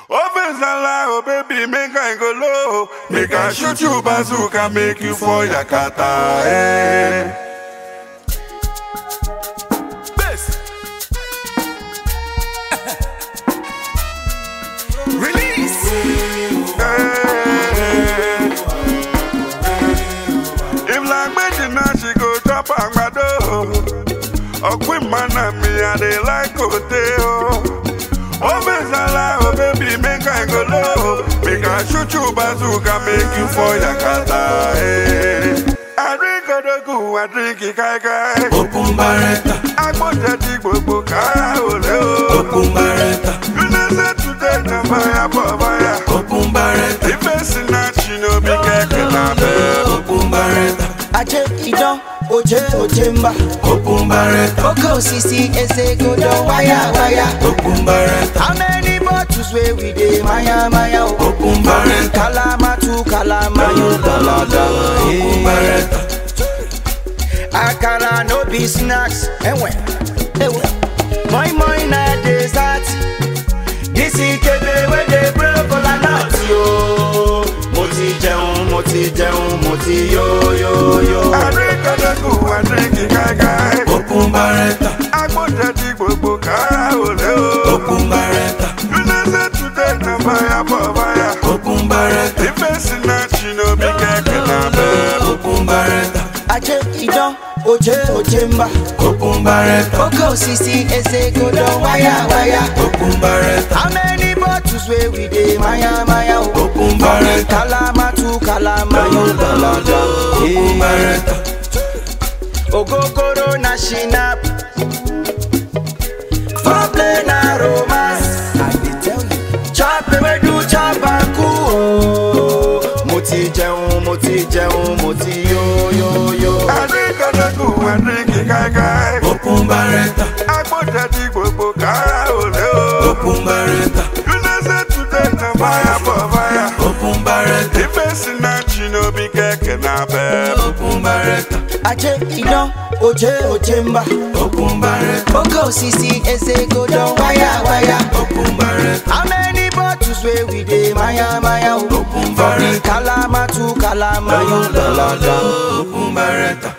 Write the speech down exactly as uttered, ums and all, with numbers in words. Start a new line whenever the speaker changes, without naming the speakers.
Open Zala, oh baby, make I go low. Make I shoot you bazooka, make you for Yakata. Eh. Bass. Release. Eh. If like Medina, she go drop on my door. A queen man and me, and they like hotel. Open Zala, oh baby, make I go low. Make I shoot you bazooka, make you for Yakata. Eh. I drink a go, I drink it, kai kai.
Open Barretta.
I want to dig bobo car, oh
Open Barretta.
you know say today na fire for fire.
Open Barretta.
If it's not, you know be careful now, babe.
Open Barretta.
Aje idon, oje ojemba.
Open Barretta.
Oko sisi ese go do wire wire.
Open Barretta.
How many bottles where we dey maya maya?
Open Barretta.
Kalama to kalama yo dalada.
Open Barretta.
Akara no be snacks. Ewe, ewe. Moi moi na dessert. This is kebe where they break all a nut yo. Moti jẹun, moti jẹun, moti yo yo yo.
I drink a go, I drink it, kai kai.
Open Barretta.
I want to dig bobo car, oh
Open Barretta.
you know say today na fire for fire.
Open Barretta.
If it's not, you know be careful now, babe.
Open Barretta.
Aje idon, oje ojemba.
Open Barretta.
Oko sisi ese go do wire wire.
Open Barretta.
How many bottles where we dey maya maya?
Open Barretta.
Kalama to kalama yo dalada.
Open Barretta.
Ogogoro na shinap. Foreplay na romance. I dey tell you. Chop we do chop and cool. Moti jẹun, moti jẹun, moti yo yo yo.
I drink a go, I drink it, kai kai.
Open Barretta.
I want to dig bobo car, oh
Open Barretta.
you know say today na fire for fire.
Open Barretta.
If it's not, you know be careful now, babe.
Open Barretta.
Aje idon, oje ojemba.
Open Barretta.
Oko sisi ese go do wire wire.
Open Barretta.
How many bottles where we dey maya maya?
Open
From the
Barretta.
kalama to kalama yo dalada.
Open Barretta.